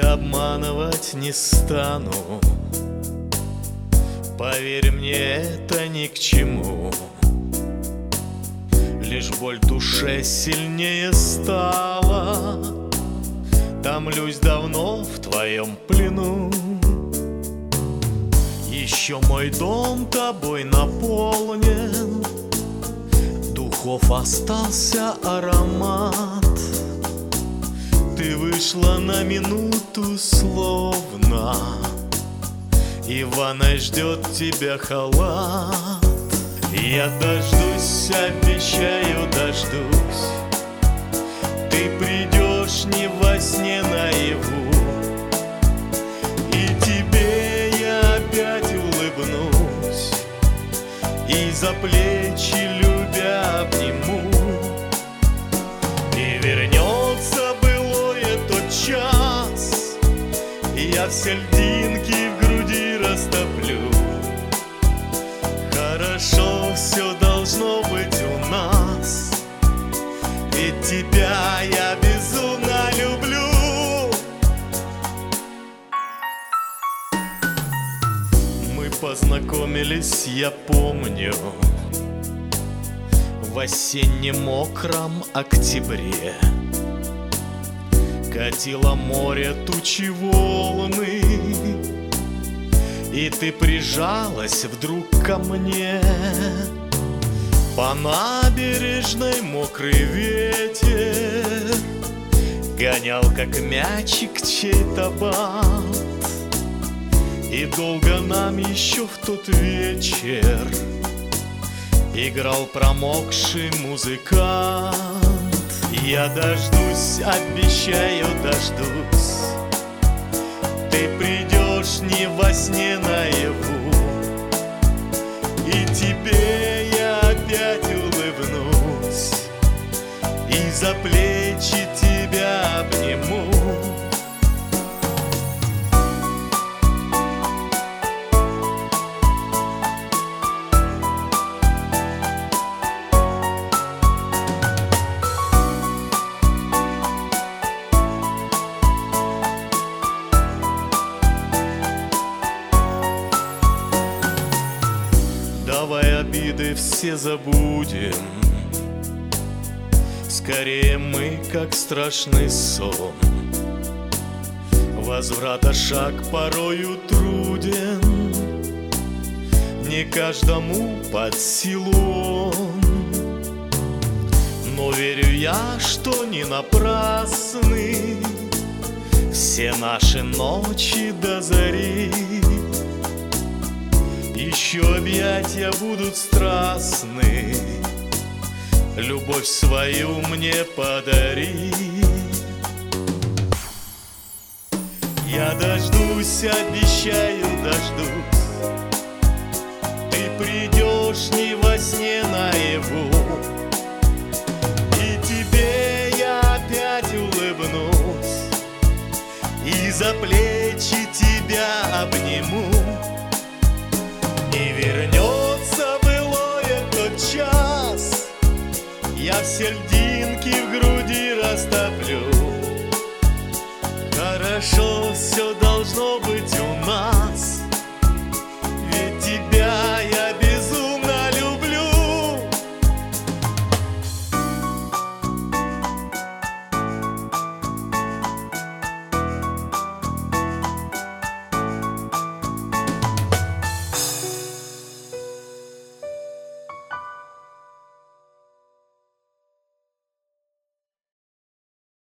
обманывать не стану. Поверь мне, это ни к чему. Лишь боль в душе сильнее стала. Томлюсь давно в твоем плену. Еще мой дом тобой наполнен, духов остался аромат. Ты вышла на минуту словно, и в ванной ждет тебя халат. Я дождусь, обещаю, дождусь. Ты придешь не во сне, наяву, и тебе я опять улыбнусь, и за плечи любя обниму. И вернется былое тот час, и я все льдинки в груди растоплю. Хорошо все должно быть у нас, ведь тебя я безумно люблю. Мы познакомились, я помню, в осеннем мокром октябре. Катило море тучи волны, и ты прижалась вдруг ко мне. По набережной мокрый ветер гонял, как мячик, чей-то бат. И долго нам еще в тот вечер играл промокший музыкант. Я дождусь, обещаю, дождусь. Ты придешь не во сне, наяву, и тебе я опять улыбнусь, и за плечи тебя обниму. Давай обиды все забудем, скорее мы, как страшный сон. Возврата шаг порою труден, не каждому под силу он. Но верю я, что не напрасны все наши ночи до зари. Еще объятия будут страстны, любовь свою мне подари. Я дождусь, обещаю, дождусь. Ты придешь не во сне, наяву, и тебе я опять улыбнусь, и за плечи тебя обниму. И вернется былое тот час, я все льдинки в груди растоплю. Хорошо все должно быть